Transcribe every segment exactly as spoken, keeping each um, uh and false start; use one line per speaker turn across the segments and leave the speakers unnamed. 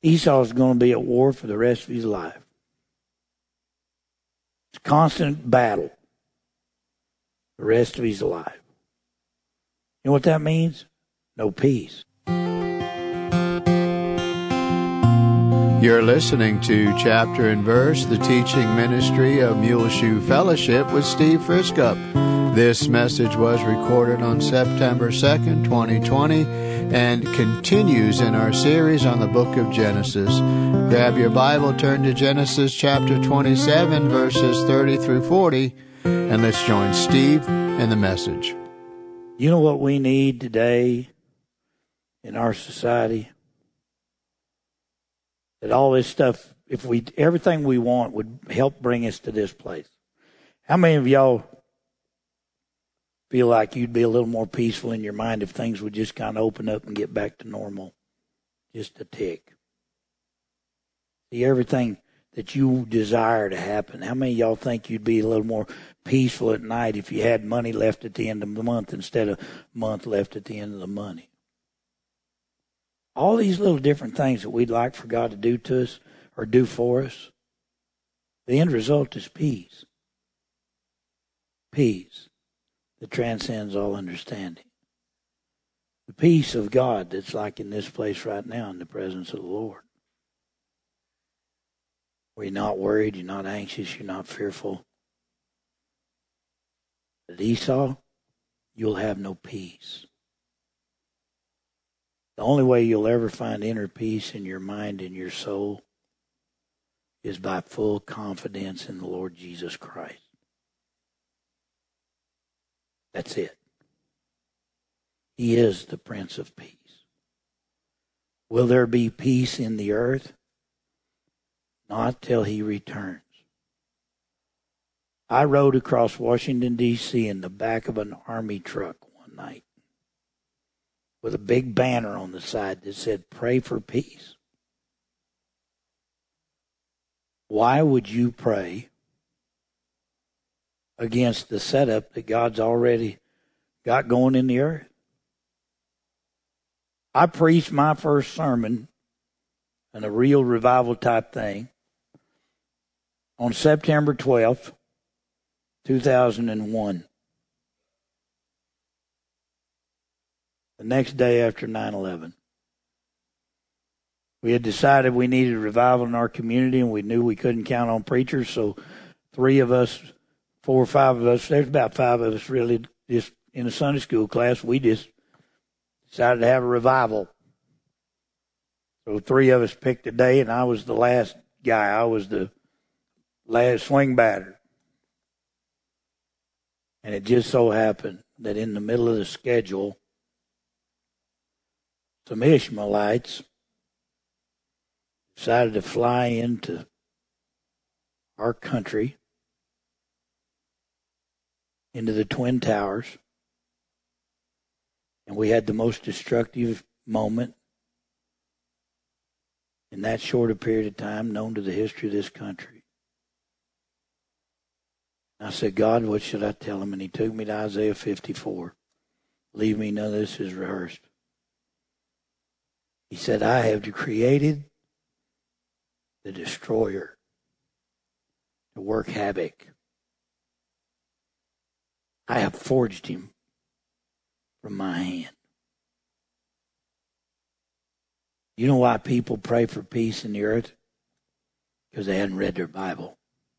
Esau's going to be at war for the rest of his life. It's a constant battle the rest of his life. You know what that means? No peace.
You're listening to Chapter and Verse, the teaching ministry of Muleshoe Fellowship with Steve Friskup. This message was recorded on September second, twenty twenty, and continues in our series on the book of Genesis. Grab your Bible, turn to Genesis chapter twenty-seven, verses thirty through forty, and let's join Steve in the message.
You know what we need today in our society? That all this stuff, if we, everything we want would help bring us to this place. How many of y'all feel like you'd be a little more peaceful in your mind if things would just kind of open up and get back to normal? Just a tick. See, everything that you desire to happen. How many of y'all think you'd be a little more peaceful at night if you had money left at the end of the month instead of month left at the end of the money? All these little different things that we'd like for God to do to us or do for us, the end result is peace. Peace that transcends all understanding. The peace of God that's like in this place right now in the presence of the Lord. Where you're not worried, you're not anxious, you're not fearful. But Esau, you'll have no peace. The only way you'll ever find inner peace in your mind and your soul is by full confidence in the Lord Jesus Christ. That's it. He is the Prince of Peace. Will there be peace in the earth? Not till he returns. I rode across Washington, D C in the back of an army truck one night with a big banner on the side that said, "Pray for peace." Why would you pray against the setup that God's already got going in the earth? I preached my first sermon in a real revival type thing on September twelfth, two thousand one. The next day after nine eleven. We had decided we needed a revival in our community, and we knew we couldn't count on preachers, so three of us, four or five of us, there's about five of us really just in a Sunday school class, we just decided to have a revival. So three of us picked a day, and I was the last guy. I was the last swing batter. And it just so happened that in the middle of the schedule, some Ishmaelites decided to fly into our country, into the Twin Towers, and we had the most destructive moment in that short a period of time known to the history of this country. I said, "God, what should I tell him?" And he took me to Isaiah fifty-four. Believe me, none of this is rehearsed. He said, "I have created the destroyer to work havoc. I have forged him from my hand." You know why people pray for peace in the earth? Because they hadn't read their Bible.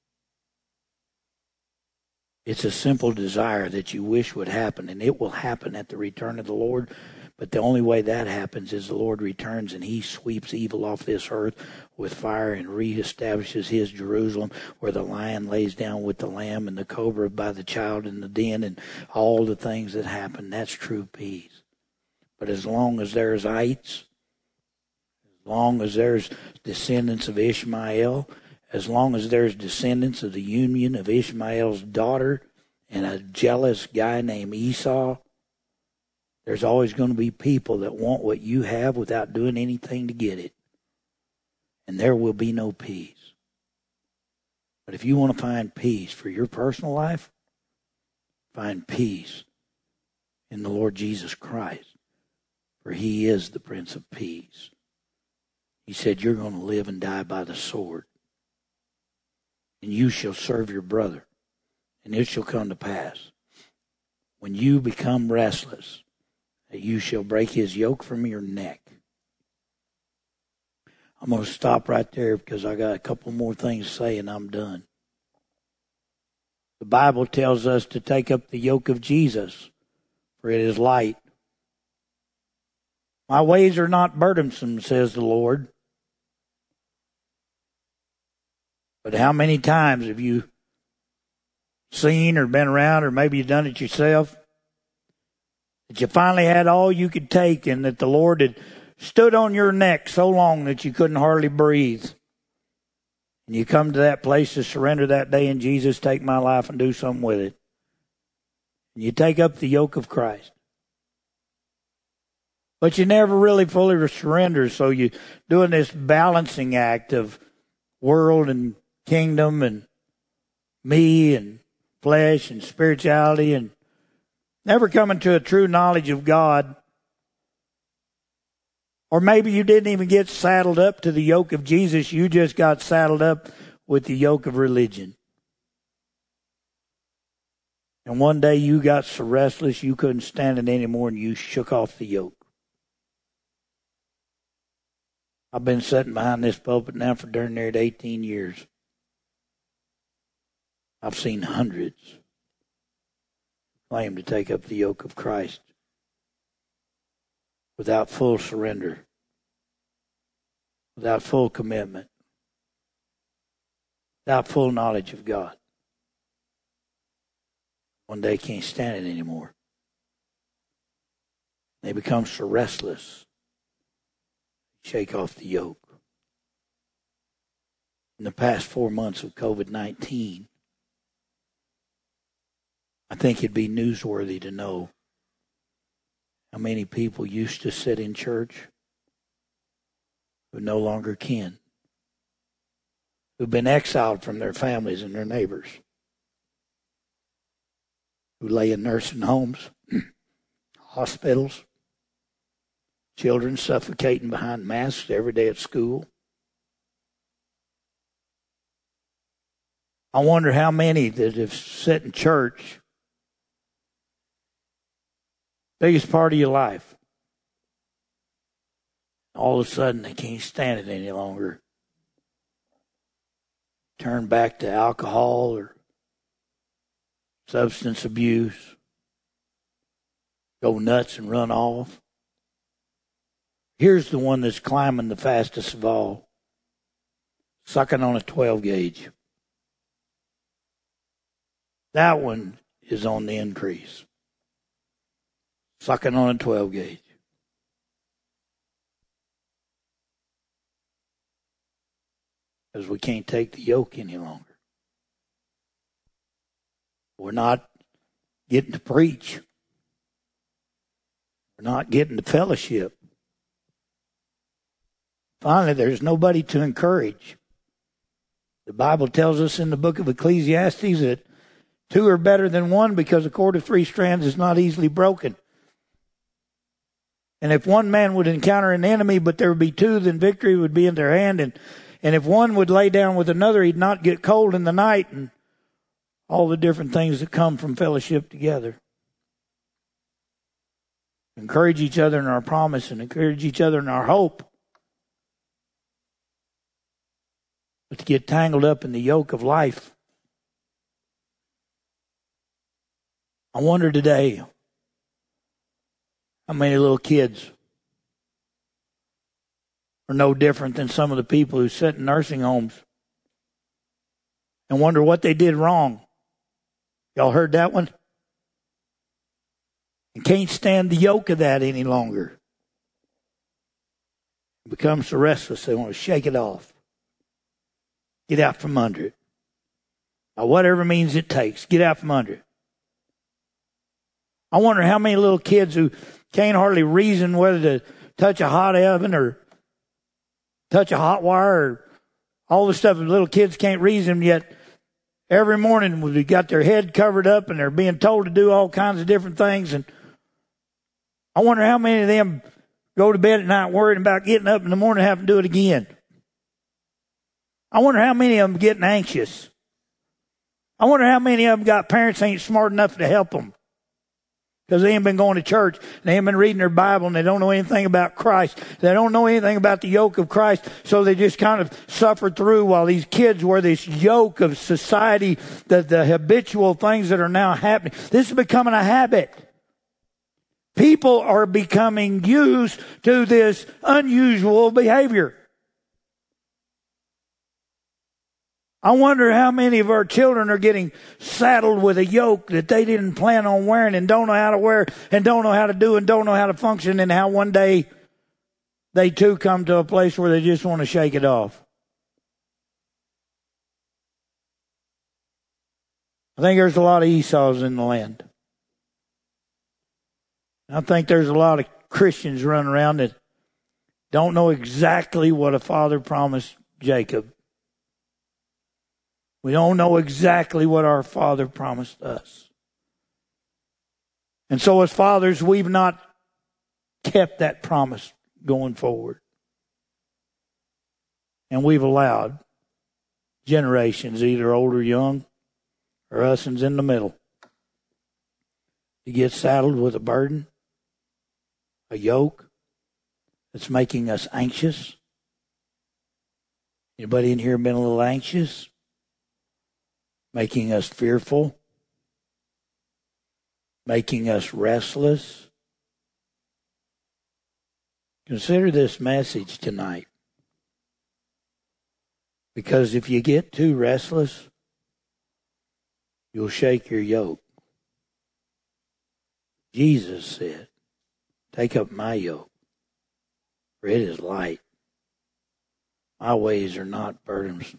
It's a simple desire that you wish would happen, and it will happen at the return of the Lord. But the only way that happens is the Lord returns and he sweeps evil off this earth with fire and reestablishes his Jerusalem, where the lion lays down with the lamb and the cobra by the child in the den and all the things that happen. That's true peace. But as long as there's ites, as long as there's descendants of Ishmael, as long as there's descendants of the union of Ishmael's daughter and a jealous guy named Esau, there's always going to be people that want what you have without doing anything to get it. And there will be no peace. But if you want to find peace for your personal life, find peace in the Lord Jesus Christ, for he is the Prince of Peace. He said, you're going to live and die by the sword. And you shall serve your brother. And it shall come to pass, when you become restless, that you shall break his yoke from your neck. I'm going to stop right there because I got a couple more things to say and I'm done. The Bible tells us to take up the yoke of Jesus, for it is light. My ways are not burdensome, says the Lord. But how many times have you seen or been around, or maybe you've done it yourself, that you finally had all you could take and that the Lord had stood on your neck so long that you couldn't hardly breathe? And you come to that place to surrender that day, and Jesus, take my life and do something with it. And you take up the yoke of Christ. But you never really fully surrender, so you're doing this balancing act of world and kingdom and me and flesh and spirituality, and never coming to a true knowledge of God. Or maybe you didn't even get saddled up to the yoke of Jesus. You just got saddled up with the yoke of religion. And one day you got so restless you couldn't stand it anymore and you shook off the yoke. I've been sitting behind this pulpit now for darn near eighteen years. I've seen hundreds claim to take up the yoke of Christ without full surrender, without full commitment, without full knowledge of God. One day can't stand it anymore. They become so restless, shake off the yoke. In the past four months of COVID nineteen, I think it'd be newsworthy to know how many people used to sit in church who no longer can, who've been exiled from their families and their neighbors, who lay in nursing homes, hospitals, children suffocating behind masks every day at school. I wonder how many that have sat in church biggest part of your life, all of a sudden they can't stand it any longer. Turn back to alcohol or substance abuse, go nuts and run off. Here's the one that's climbing the fastest of all, sucking on a twelve gauge. That one is on the increase. Sucking on a twelve gauge. Because we can't take the yoke any longer. We're not getting to preach. We're not getting to fellowship. Finally, there's nobody to encourage. The Bible tells us in the book of Ecclesiastes that two are better than one because a cord of three strands is not easily broken. And if one man would encounter an enemy, but there would be two, then victory would be in their hand. And, and if one would lay down with another, he'd not get cold in the night. And all the different things that come from fellowship together. Encourage each other in our promise and encourage each other in our hope. But to get tangled up in the yoke of life. I wonder today, how many little kids are no different than some of the people who sit in nursing homes and wonder what they did wrong. Y'all heard that one? And can't stand the yoke of that any longer. Becomes so restless they want to shake it off. Get out from under it. By whatever means it takes, get out from under it. I wonder how many little kids who can't hardly reason whether to touch a hot oven or touch a hot wire or all the stuff that little kids can't reason, yet every morning we've got their head covered up and they're being told to do all kinds of different things. And I wonder how many of them go to bed at night worrying about getting up in the morning and having to do it again. I wonder how many of them getting anxious. I wonder how many of them got parents ain't smart enough to help them. Because they ain't been going to church. They ain't been reading their Bible and they don't know anything about Christ. They don't know anything about the yoke of Christ. So they just kind of suffer through while these kids wear this yoke of society, the, the habitual things that are now happening. This is becoming a habit. People are becoming used to this unusual behavior. I wonder how many of our children are getting saddled with a yoke that they didn't plan on wearing and don't know how to wear and don't know how to do and don't know how to function, and how one day they too come to a place where they just want to shake it off. I think there's a lot of Esau's in the land. I think there's a lot of Christians running around that don't know exactly what a father promised Jacob. We don't know exactly what our Father promised us. And so as fathers, we've not kept that promise going forward. And we've allowed generations, either old or young, or us in the middle, to get saddled with a burden, a yoke that's making us anxious. Anybody in here been a little anxious? Making us fearful, making us restless. Consider this message tonight. Because if you get too restless, you'll shake your yoke. Jesus said, "Take up my yoke, for it is light. My ways are not burdensome."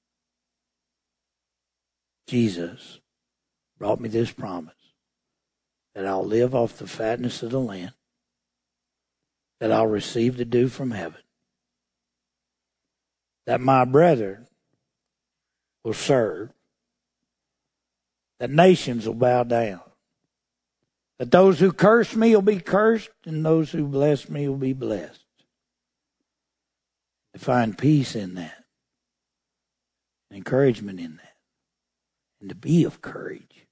Jesus brought me this promise that I'll live off the fatness of the land, that I'll receive the dew from heaven, that my brethren will serve, that nations will bow down, that those who curse me will be cursed, and those who bless me will be blessed. To find peace in that, encouragement in that. And to be of courage,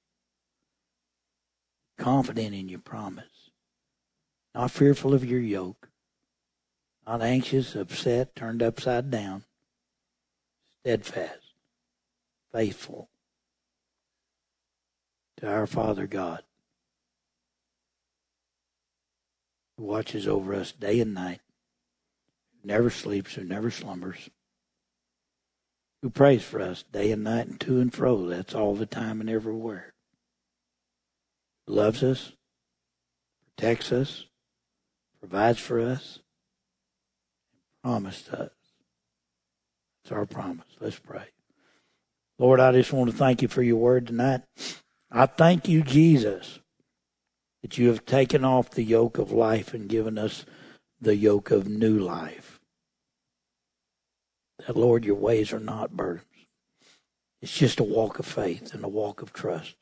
confident in your promise, not fearful of your yoke, not anxious, upset, turned upside down, steadfast, faithful to our Father God, who watches over us day and night, who never sleeps, who never slumbers, who prays for us day and night and to and fro. That's all the time and everywhere. Loves us, protects us, provides for us, promised us. It's our promise. Let's pray. Lord, I just want to thank you for your word tonight. I thank you, Jesus, that you have taken off the yoke of life and given us the yoke of new life. That, Lord, your ways are not burdens. It's just a walk of faith and a walk of trust.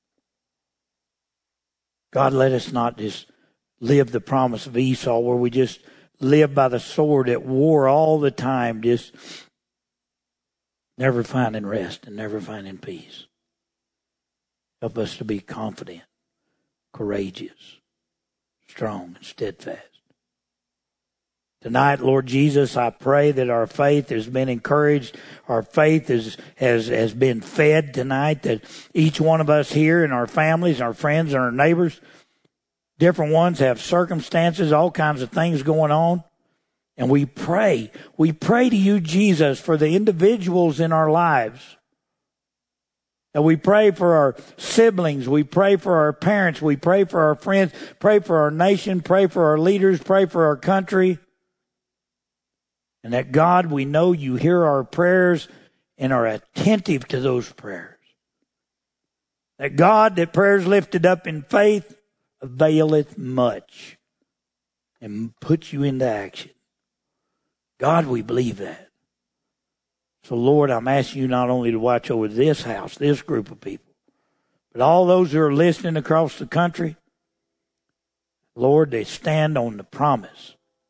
God, let us not just live the promise of Esau where we just live by the sword at war all the time, just never finding rest and never finding peace. Help us to be confident, courageous, strong, and steadfast. Tonight, Lord Jesus, I pray that our faith has been encouraged. Our faith is, has, has been fed tonight, that each one of us here and our families, our friends, and our neighbors, different ones have circumstances, all kinds of things going on. And we pray, we pray to you, Jesus, for the individuals in our lives. And we pray for our siblings. We pray for our parents. We pray for our friends. Pray for our nation. Pray for our leaders. Pray for our country. And that, God, we know you hear our prayers and are attentive to those prayers. That, God, that prayers lifted up in faith availeth much and puts you into action. God, we believe that. So, Lord, I'm asking you not only to watch over this house, this group of people, but all those who are listening across the country. Lord, they stand on the promise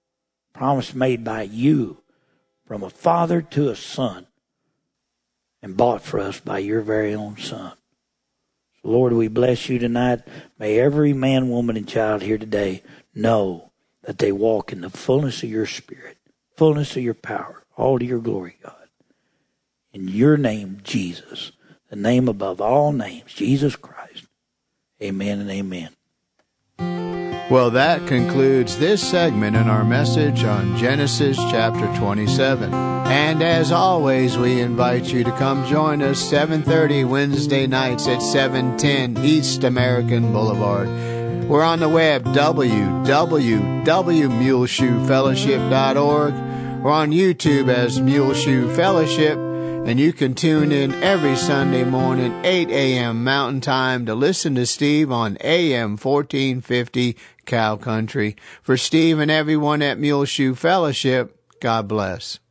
Promise made by you from a father to a son and bought for us by your very own son. So Lord, we bless you tonight. May every man, woman, and child here today know that they walk in the fullness of your spirit, fullness of your power, all to your glory, God. In your name, Jesus, the name above all names, Jesus Christ. Amen and amen.
Well, that concludes this segment in our message on Genesis chapter twenty-seven. And as always, we invite you to come join us seven thirty Wednesday nights at seven ten East American Boulevard. We're on the web, w w w dot muleshoe fellowship dot org. We're on YouTube as Muleshoe Fellowship. And you can tune in every Sunday morning, eight a.m. Mountain Time, to listen to Steve on A M fourteen fifty Cow Country. For Steve and everyone at Muleshoe Fellowship, God bless.